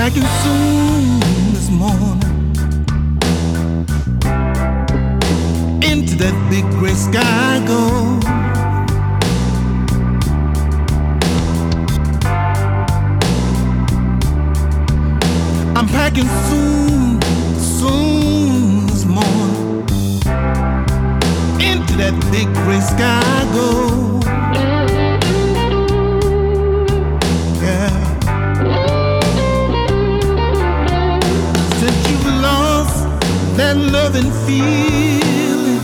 packing soon this morning into that big gray sky I go. I'm packing soon, soon this morning into that big gray sky I go. That loving feeling,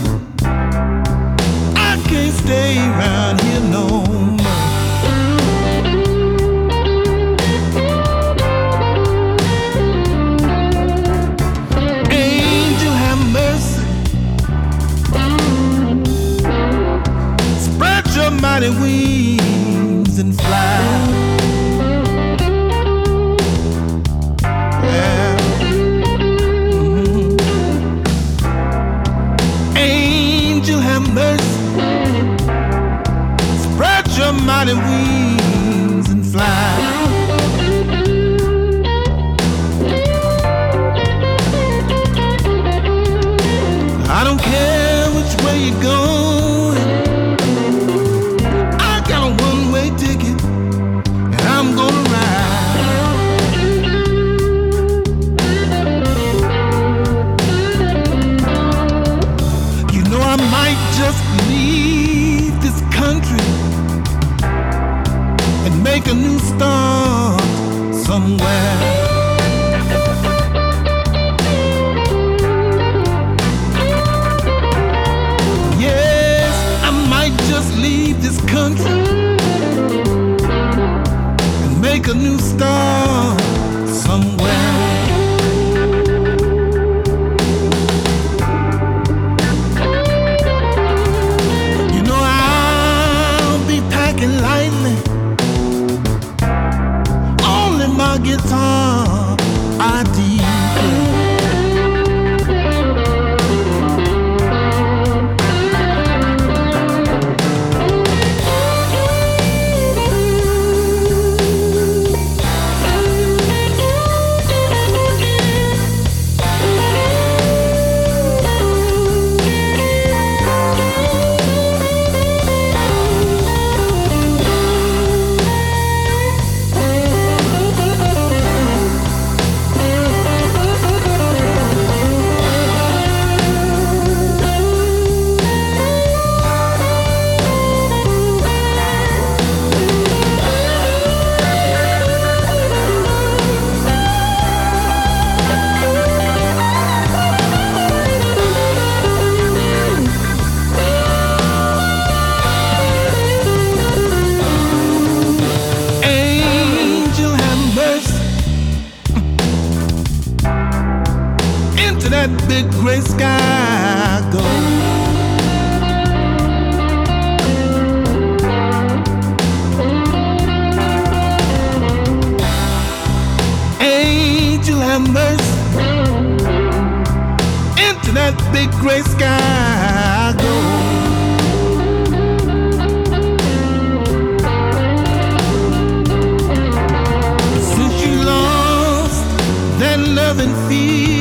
I can't stay around here no more. Angel, have mercy, spread your mighty wings and fly. Your mighty wings and fly. I don't care which way you're going, I got a one-way ticket and I'm gonna ride. You know I might just leave this country and make a new start somewhere. Yes, I might just leave this country and make a new start somewhere. You know I'll be packing lightly, my guitar I into that big gray sky I go. Angel, have mercy, into that big gray sky I go. Since you lost that loving feeling,